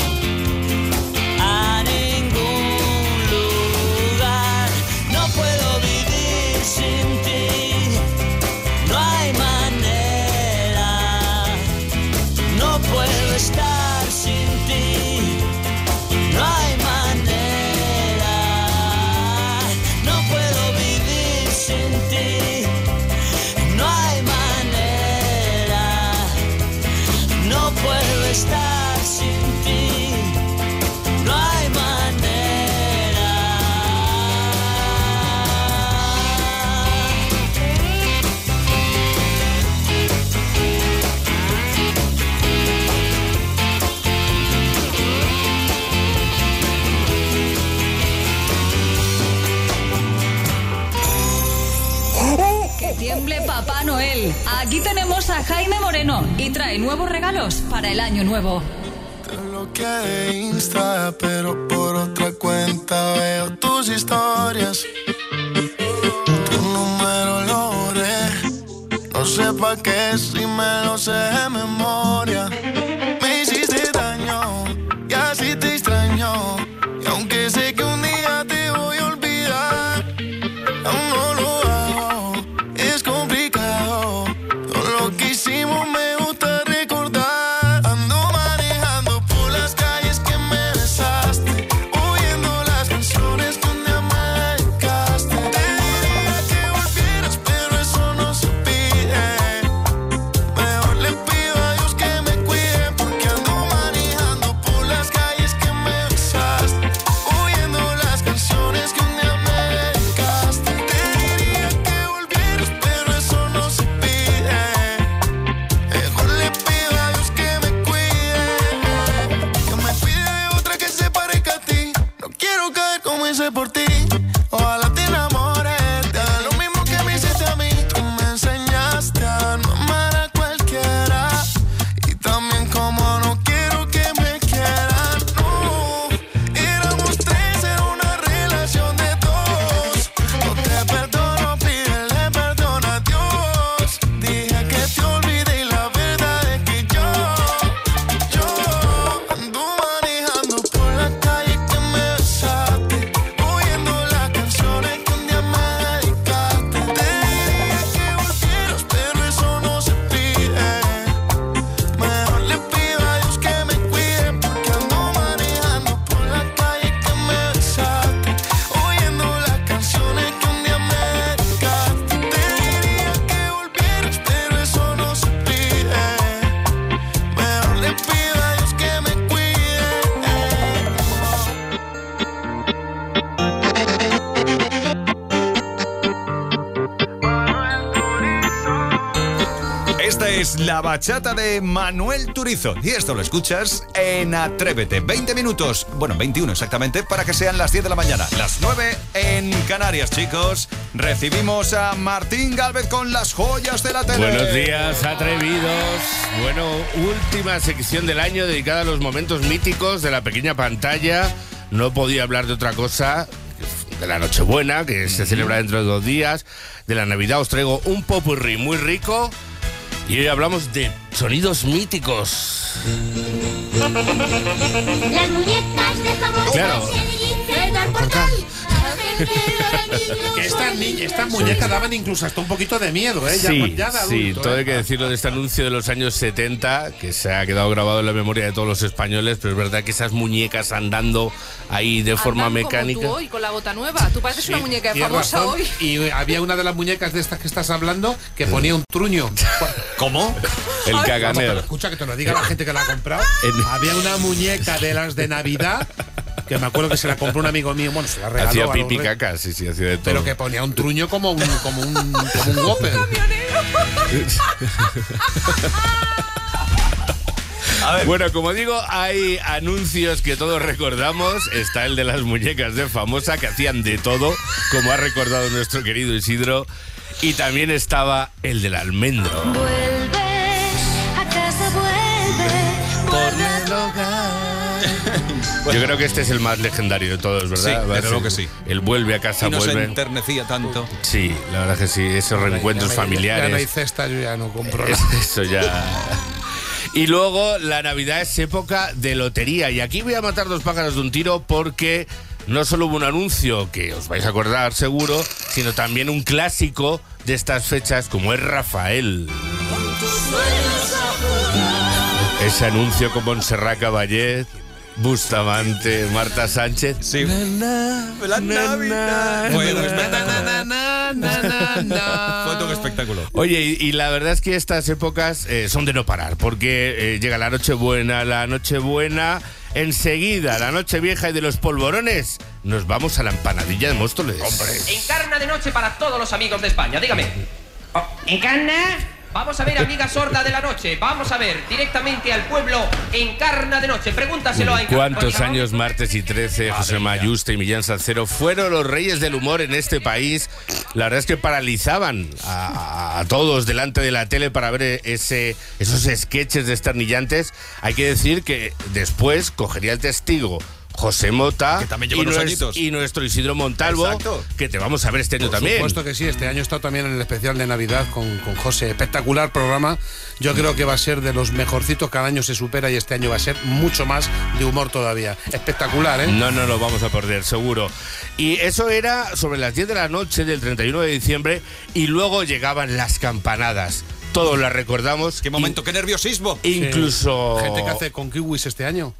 a ningún lugar. No puedo vivir sin ti, no hay manera. No puedo estar sin ti, no hay manera. No puedo vivir sin ti, no hay manera. No puedo estar sin ti, no hay manera. Que tiemble Papá Noel. Aquí tenemos a Jaime Moreno y trae nuevos regalos para el año nuevo. Te bloqueé de Insta, pero por otra cuenta veo tus historias. Tu número lo borré, no sé pa' qué si me lo sé de memoria. Me hiciste daño y así te extraño, y aunque sé que un día te voy a olvidar, aún no lo hago, es complicado. Todo lo que hicimos me gusta recordar. Ando manejando por las calles que me besaste, oyendo las canciones que un día me dedicaste. Te diría que volvieras, pero eso no se pide. Mejor le pido a Dios que me cuide, porque ando manejando por las calles que me besaste, oyendo las canciones que un día me dedicaste. Te diría que volvieras, pero eso no se pide. Mejor le pido a Dios que me cuide, que me cuide de otra que se parezca a ti. No quiero caer como hice por ti. Ojalá te enamores, te haga lo mismo que me hiciste a mí. Tú me enseñaste a no amar a cualquiera, y también como no quiero que me quieran. No, éramos tres, era una relación de dos. No te perdono, pídele perdón a Dios. Dije que te olvidé y la verdad es que yo, yo ando manejando por la calle que me besaste, oyendo las canciones que un día me dedicaste. Te diría que volvieras, pero eso no se pide. Mejor le pido a Dios que me cuide, porque ando manejando por la calle que me besaste, oyendo las canciones que un día me dedicaste. Te diría que volvieras, pero eso no se pide. Mejor le pido a Dios que me cuide. Esta es la bachata de Manuel Turizo y esto lo escuchas en Atrévete. veinte minutos, bueno, veintiuno exactamente, para que sean las diez de la mañana. Las nueve en Canarias, chicos. Recibimos a Martín Gálvez con las joyas de la tele. Buenos días, atrevidos. Bueno, última sección del año dedicada a los momentos míticos de la pequeña pantalla. No podía hablar de otra cosa, de la Nochebuena, que se celebra dentro de dos días. De la Navidad os traigo un popurrí muy rico. Y hoy hablamos de sonidos míticos. Las muñecas de famosos. Claro. Que estas, ni- estas muñecas daban incluso hasta un poquito de miedo, ¿eh? Ya, Sí, ya de sí, adulto, todo ¿eh? hay que decirlo de este anuncio de los años setenta, que se ha quedado grabado en la memoria de todos los españoles, pero es verdad que esas muñecas andando ahí de forma Andan mecánica. Como tú hoy, con la bota nueva. Tú pareces una muñeca Tienes famosa razón. hoy. Y había una de las muñecas de estas que estás hablando que ponía un truño. ¿Cómo? El Vamos, caganer. pero escucha que te lo diga la gente que la ha comprado. En- Había una muñeca de las de Navidad que me acuerdo que se la compró un amigo mío, bueno, se la regaló. Hacía a los pipi reyes, caca, sí, sí, hacía de todo. pero que ponía un truño como un, como un, como un whopper. Bueno, como digo, hay anuncios que todos recordamos. Está el de las muñecas de Famosa, que hacían de todo, como ha recordado nuestro querido Isidro. Y también estaba el del almendro. Vuelve Yo creo que este es el más legendario de todos, ¿verdad? Sí, desde luego que sí. Él vuelve a casa, y nos vuelve. enternecía tanto. Sí, la verdad que sí, esos reencuentros ya, familiares. Ya no hay cesta, yo ya no compro Es- nada. Eso ya. Y luego la Navidad es época de lotería. Y aquí voy a matar dos pájaros de un tiro porque no solo hubo un anuncio que os vais a acordar seguro, sino también un clásico de estas fechas como es Rafael. Ese anuncio con Montserrat Caballé, Bustamante, Marta Sánchez. Sí. La Navidad. Fue un espectáculo. Fue todo un espectáculo. Oye, y, y la verdad es que estas épocas eh, son de no parar, porque eh, llega la Nochebuena, la Nochebuena, enseguida la Nochevieja y de los polvorones nos vamos a la empanadilla de Móstoles. Hombre. Encarna de noche para todos los amigos de España, dígame. Oh, ¿Encarna? Vamos a ver, amiga sorda de la noche. Vamos a ver, directamente al pueblo Encarna de noche. Pregúntaselo a Encarna. ¿Cuántos años, martes y trece, José Mayuste y Millán Salcero fueron los reyes del humor en este país? La verdad es que paralizaban a, a- a todos delante de la tele para ver ese, esos sketches desternillantes. Hay que decir que después cogería el testigo José Mota Que también lleva y, unos nues- añitos. y nuestro Isidro Montalvo, Exacto. que te vamos a ver este año Por también. supuesto que sí, este año he estado también en el especial de Navidad con, con José. Espectacular programa. Yo creo que va a ser de los mejorcitos, cada año se supera y este año va a ser mucho más de humor todavía. Espectacular, ¿eh? No, no lo vamos a perder, seguro. Y eso era sobre las diez de la noche del treinta y uno de diciembre y luego llegaban las campanadas. Todos las recordamos. Qué momento, qué nerviosismo. Incluso... Gente que hace con kiwis este año.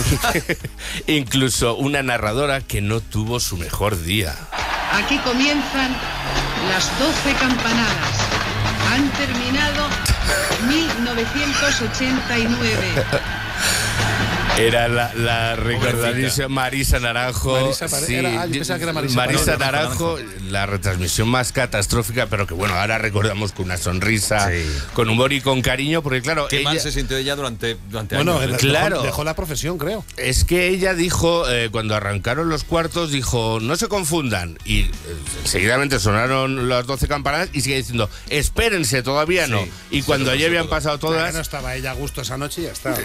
Incluso una narradora que no tuvo su mejor día. Aquí comienzan las doce campanadas. Han terminado mil novecientos ochenta y nueve. Era la, la recordadísima Marisa Naranjo. Marisa pare- sí, era- ah, yo pensaba que era Marisa Marisa Naranjo. Naranjo, la retransmisión más catastrófica, pero que bueno, ahora recordamos con una sonrisa, con humor y con cariño, porque claro, Qué ella, mal se sintió ella durante, durante Bueno, años. él ¿eh? claro. dejó, dejó la profesión, creo. es que ella dijo, eh, cuando arrancaron los cuartos, dijo, no se confundan. Y eh, seguidamente sonaron las doce campanadas y sigue diciendo, espérense, todavía no. Sí, y se cuando lo ya puso habían todo. pasado Claro, todas... no estaba ella a gusto esa noche y ya está.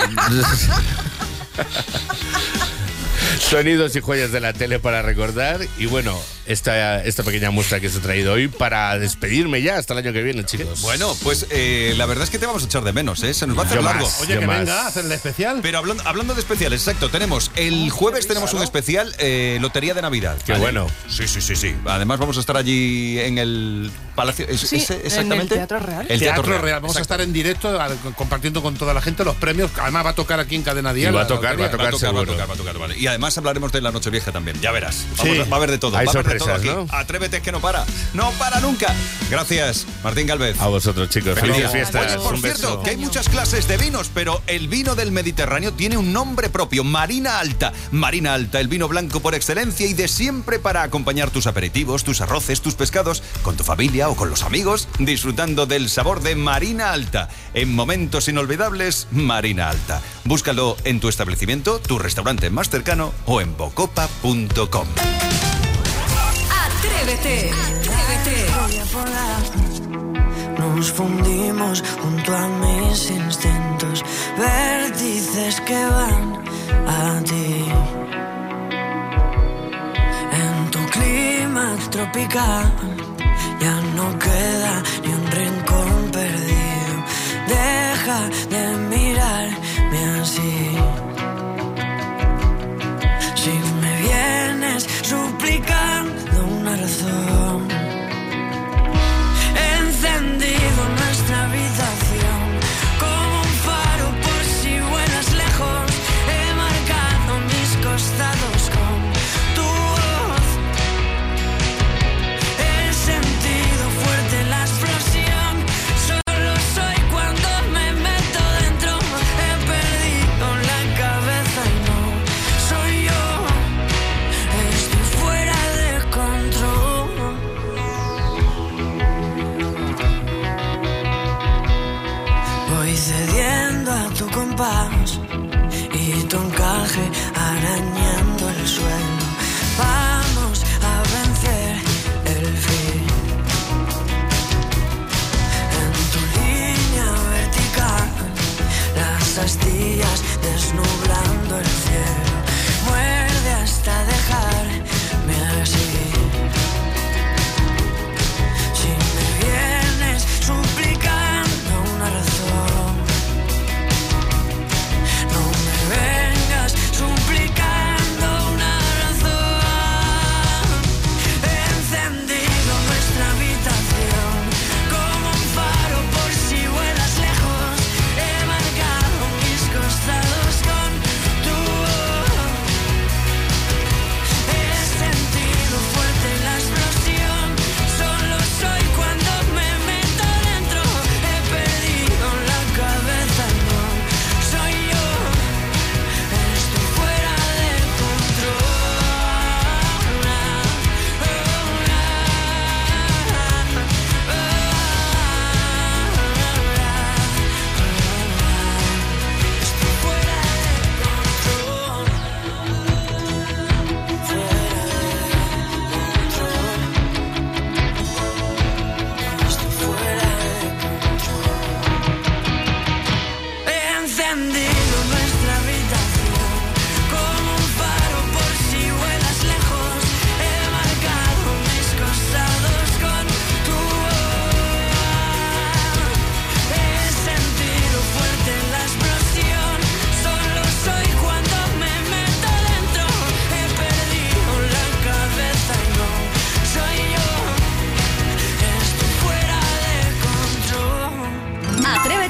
Sonidos y joyas de la tele para recordar. Y bueno, esta, esta pequeña muestra que os he traído hoy para despedirme ya hasta el año que viene, chicos. Bueno, pues eh, la verdad es que te vamos a echar de menos, ¿eh? Se nos va a hacer Yo largo. más, Oye, yo que más. venga a hacer el especial. Pero hablando, hablando de especiales, exacto, tenemos el jueves tenemos un especial eh, Lotería de Navidad. Qué bueno. Sí, sí, sí, sí. Además vamos a estar allí en el Palacio. ¿Es, Sí, es- en el exactamente? Teatro Real. El Teatro, Real. Vamos a exacto. estar en directo a- compartiendo con toda la gente los premios. Además va a tocar aquí en Cadena Dial. Y va a la tocar, lotería. va a tocar. Va a tocar, va a seguro. tocar, va a tocar, vale. Y además hablaremos de la Nochevieja también, ya verás. Vamos Sí. a- va a haber de todo. Hay va a haber de todo sorpresas, aquí. ¿no? Atrévete, es que no para. No para nunca. Gracias, Martín Galvez. A vosotros, chicos. Felices fiestas. Oye, por Un cierto, beso. que hay muchas clases de vinos, pero el vino del Mediterráneo tiene un nombre propio, Marina Alta. Marina Alta, el vino blanco por excelencia y de siempre para acompañar tus aperitivos, tus arroces, tus pescados, con tu familia o con los amigos, disfrutando del sabor de Marina Alta. En momentos inolvidables, Marina Alta. Búscalo en tu establecimiento, tu restaurante más cercano o en bocopa punto com. Atrévete, atrévete. Nos fundimos junto a mis instintos, vértices que van a ti. En tu clima tropical ya no queda ni un rincón perdido. Deja de mirarme así. Si me vienes suplicando una razón, he encendido nuestra habitación como un faro por si vuelas lejos. He marcado mis costados con tu voz. He sentido fuerte la explosión. Solo soy cuando me meto dentro. He perdido la cabeza y no soy yo. Estoy fuera de control. Voy cediendo a tu compás y tu encaje arañando el suelo. Vamos a vencer el fin. En tu línea vertical, las astillas desnublando el cielo.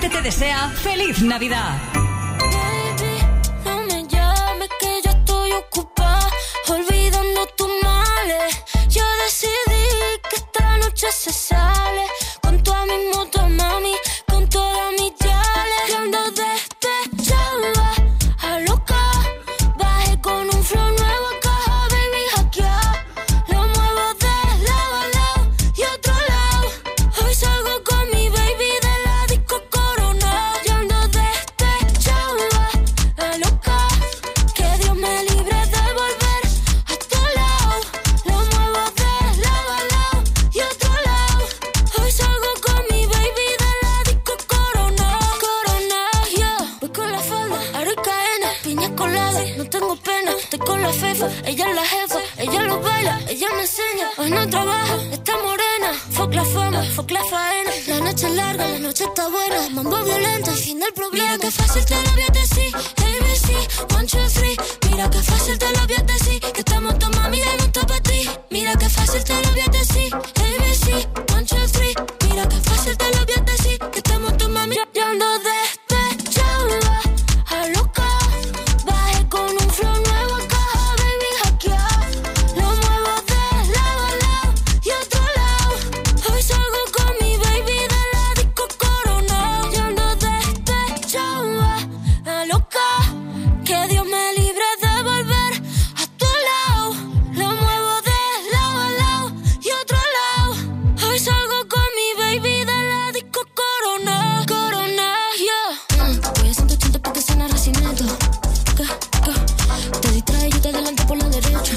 Atrévete te desea feliz Navidad. Baby, no me llames que yo estoy ocupada, olvidando tus males. Yo decidí que esta noche se sale con toda mi moto, mami, con todas mis yales. Yo ando despechada, a loca, bajé con un flow nuevo a caja, baby, hackeada. Lo muevo de lado a lado y otro lado. Hoy salgo con mi baby de la disco Corona. Yo ando despechada, a loca, que Dios me libre de volver a tu lado. Lo muevo de lado a lado y otro lado. Hoy salgo con mi baby de la disco Corona. Corona, yeah. Voy con la falda, aro y cadena, piña colada, no tengo pena. Estoy con la fefa, ella es la jefa, ella lo baila, ella me enseña. Hoy no trabaja, está morena. Fuck la fama, fuck la faena. La noche es larga, la noche está buena. Mambo violento, el fin del problema. Mira que fácil te lo voy a decir, A B C, one, two, three. Mira que fácil te lo voy a decir, que estamos todos mami, ya no está para ti. Mira que fácil te lo voy a decir, A B C, one, two, three. Mira que fácil te lo voy a decir, que estamos todos mami, ya ando despechada, a loca, bajé con un flow nuevo a caja, baby, hackeada. Lo muevo de lado a lado y otro lado. Hoy salgo con mi baby de la disco Corona. Yo ando despechada, a loca, que Dios me libre de volver a tu lado. Lo muevo de lado a lado y otro lado. Hoy salgo con mi baby de la disco Corona. Corona, yeah. Mm, voy a ciento ochenta porque suena recinito. ¿Qué? ¿Qué? Te distrae, yo te adelanto por la derecha.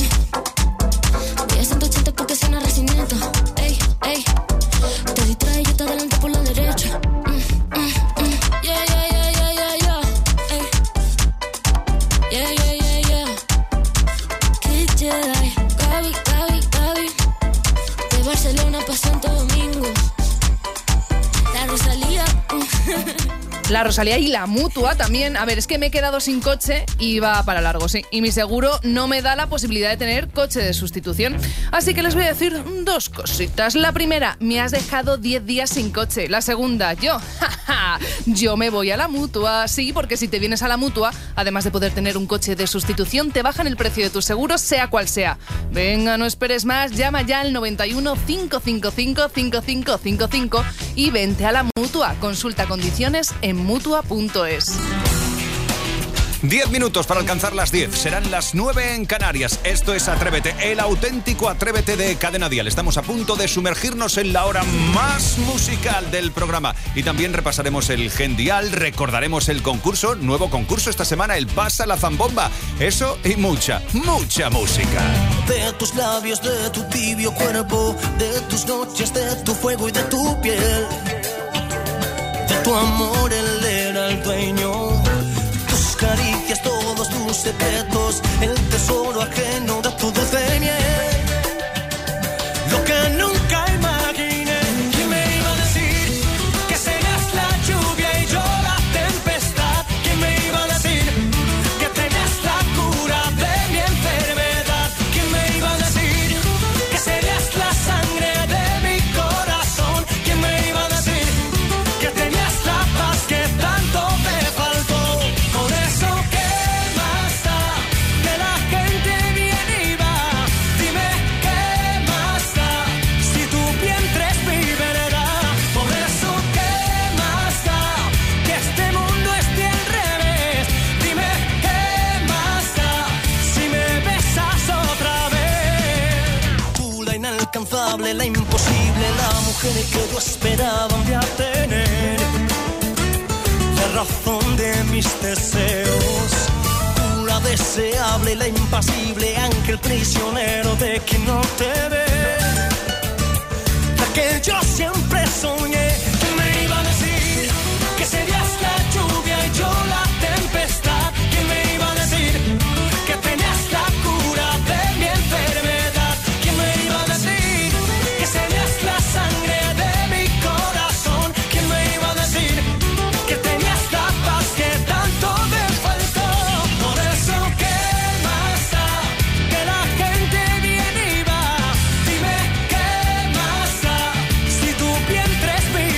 Mm. Voy a ciento ochenta porque suena recinito. Ey, ey. Te distrae, yo te adelanto por la derecha. Mm, mm, mm. Yeah, yeah, yeah, yeah, yeah, yeah. Ey. Yeah, yeah, yeah, yeah. Kid Jedi, Gaby, Gaby, Gaby. De Barcelona pa' Santo Domingo. La Rosalía. La Rosalía y la Mutua también. A ver, es que me he quedado sin coche y va para largo, sí. Y mi seguro no me da la posibilidad de tener coche de sustitución. Así que les voy a decir dos cositas. La primera, me has dejado diez días sin coche. La segunda, yo, jaja, yo me voy a la Mutua. Sí, porque si te vienes a la Mutua, además de poder tener un coche de sustitución, te bajan el precio de tus seguros, sea cual sea. Venga, no esperes más, llama ya al noventa y uno, cinco cinco cinco, cinco cinco cinco cinco y vente a la Mutua. Consulta condiciones en mutua punto es. Diez minutos para alcanzar las diez. Serán las nueve en Canarias. Esto es Atrévete, el auténtico Atrévete de Cadena Dial. Estamos a punto de sumergirnos en la hora más musical del programa. Y también repasaremos el Gen Dial, recordaremos el concurso, nuevo concurso esta semana, el Pasa la Zambomba. Eso y mucha, mucha música. De tus labios, de tu tibio cuerpo, de tus noches, de tu fuego y de tu piel. De tu amor él era el dueño, tus caricias, todos tus secretos, el tesoro ajeno de tu dulce miel. Lo que nunca imaginé, ¿quién me iba a decir que serías la lluvia y yo la tempestad? ¿Quién me iba a decir que tenías la cura de mi enfermedad? ¿Quién me iba a decir que serías la sangre de mi corazón? ¿Quién me iba a decir que tenías la paz que tanto te faltó? Por eso, ¿qué más da que la gente viene y va? Dime, ¿qué más da si tu vientre es mi verdad? Por eso, ¿qué más da que este mundo esté al revés? Dime, ¿qué más da si me besas otra vez? Tú, la inalcanzable, la imposible, la mujer que yo esperaba un día tener, la razón de mis deseos, tú, la deseable, la impasible, ángel prisionero de quien no te ve, la que yo siempre soñé. ¿Quién me iba a decir que serías la lluvia y yo la tempestad? ¿Quién me iba a decir que tenías la cura de mi enfermedad? ¿Quién me iba a decir que serías la sangre de mi corazón? ¿Quién me iba a decir que tenías la paz que tanto te faltó? Por eso, ¿qué más da que la gente viene y va? Dime, ¿qué más da si tu vientre es mi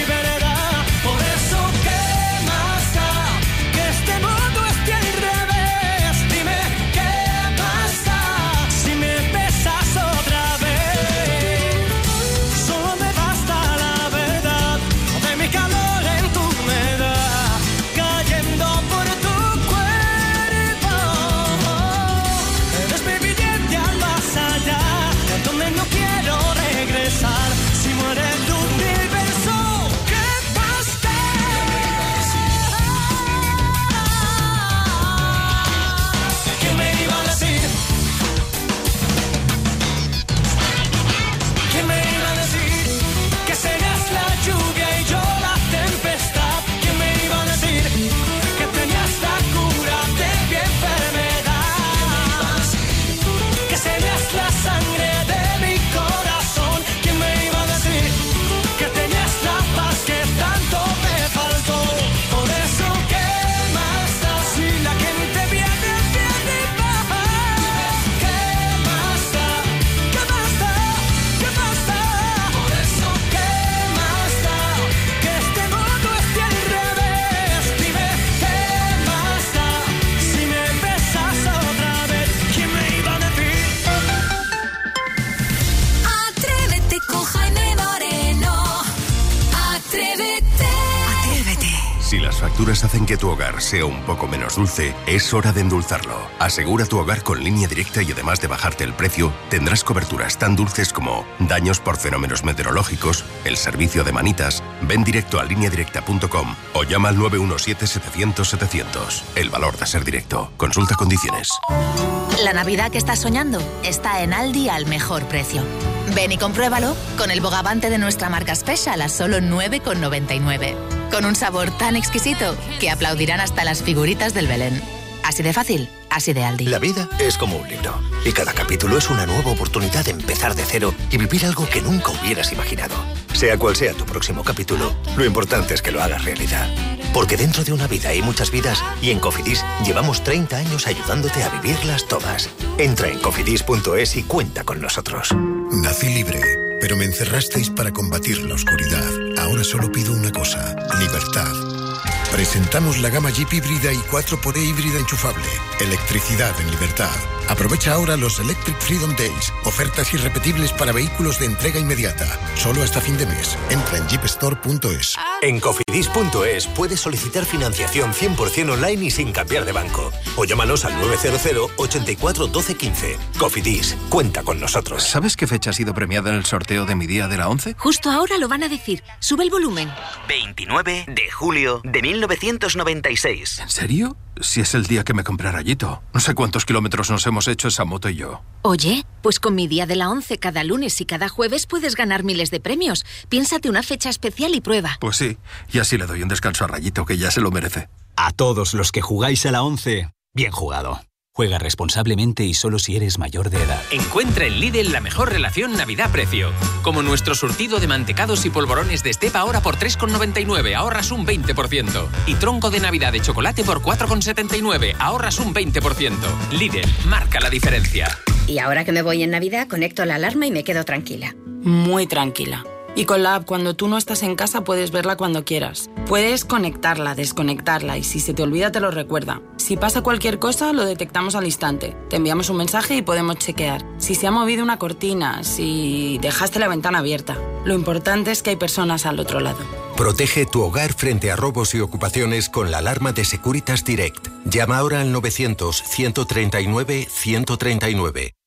Atrévete. Atrévete. Si las facturas hacen que tu hogar sea un poco menos dulce, es hora de endulzarlo. Asegura tu hogar con Línea Directa y además de bajarte el precio, tendrás coberturas tan dulces como daños por fenómenos meteorológicos, el servicio de manitas. Ven directo a línea directa punto com o llama al nueve uno siete, setecientos, setecientos. El valor de ser directo. Consulta condiciones. La Navidad que estás soñando está en Aldi al mejor precio. Ven y compruébalo con el bogavante de nuestra marca Special a solo nueve con noventa y nueve. Con un sabor tan exquisito que aplaudirán hasta las figuritas del Belén. Así de fácil, así de Aldi. La vida es como un libro y cada capítulo es una nueva oportunidad de empezar de cero y vivir algo que nunca hubieras imaginado. Sea cual sea tu próximo capítulo, lo importante es que lo hagas realidad. Porque dentro de una vida hay muchas vidas y en Cofidis llevamos treinta años ayudándote a vivirlas todas. Entra en cofidis punto es y cuenta con nosotros. Nací libre, pero me encerrasteis para combatir la oscuridad. Ahora solo pido una cosa, libertad. Presentamos la gama Jeep híbrida y cuatro por E híbrida enchufable. Electricidad en libertad. Aprovecha ahora los Electric Freedom Days. Ofertas irrepetibles para vehículos de entrega inmediata. Solo hasta fin de mes. Entra en jeep store punto es. En cofidis punto es puedes solicitar financiación cien por ciento online y sin cambiar de banco. O llámanos al nueve cero cero, ochenta y cuatro, doce, quince. Cofidis, cuenta con nosotros. ¿Sabes qué fecha ha sido premiada en el sorteo de mi día de la once? Justo ahora lo van a decir. Sube el volumen. veintinueve de julio de mil novecientos noventa y seis. ¿En serio? Si es el día que me compré Rayito. No sé cuántos kilómetros nos hemos hecho esa moto y yo. Oye, pues con mi día de la once cada lunes y cada jueves puedes ganar miles de premios. Piénsate una fecha especial y prueba. Pues sí, y así le doy un descanso a Rayito, que ya se lo merece. A todos los que jugáis a la once, bien jugado. Juega responsablemente y solo si eres mayor de edad. Encuentra en Lidl la mejor relación Navidad-precio. Como nuestro surtido de mantecados y polvorones de Estepa ahora por tres con noventa y nueve, ahorras un veinte por ciento. Y tronco de Navidad de chocolate por cuatro con setenta y nueve, ahorras un veinte por ciento. Lidl, marca la diferencia. Y ahora que me voy en Navidad, conecto la alarma y me quedo tranquila. Muy tranquila. Y con la app, cuando tú no estás en casa, puedes verla cuando quieras. Puedes conectarla, desconectarla y si se te olvida te lo recuerda. Si pasa cualquier cosa, lo detectamos al instante. Te enviamos un mensaje y podemos chequear. Si se ha movido una cortina, si dejaste la ventana abierta. Lo importante es que hay personas al otro lado. Protege tu hogar frente a robos y ocupaciones con la alarma de Securitas Direct. Llama ahora al novecientos, ciento treinta y nueve, ciento treinta y nueve.